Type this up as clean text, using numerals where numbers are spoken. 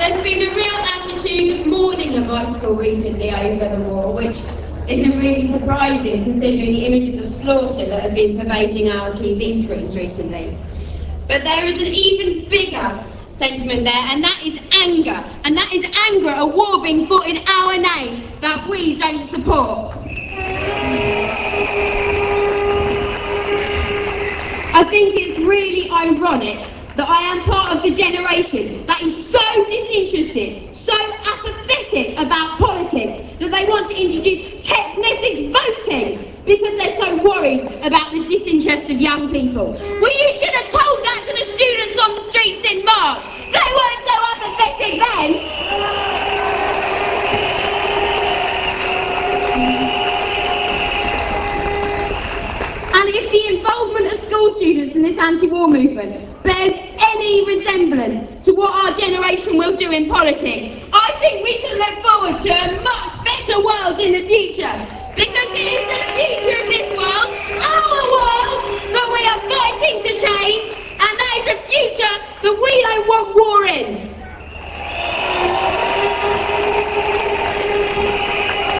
There's been a real attitude of mourning at my school recently over the war, which isn't really surprising considering the images of slaughter that have been pervading our TV screens recently. But there is an even bigger sentiment there, and that is anger. And that is anger at a war being fought in our name that we don't support. I think it's really ironic that I am part of the generation that is so disinterested, so apathetic about politics, that they want to introduce text message voting because they're so worried about the disinterest of young people. Well, you should have told that to the students on the streets in March. They weren't so apathetic then. And if the involvement of school students in this anti-war movement bears any resemblance to what our generation will do in politics, I think we can look forward to a much better world in the future. Because it is the future of this world, our world,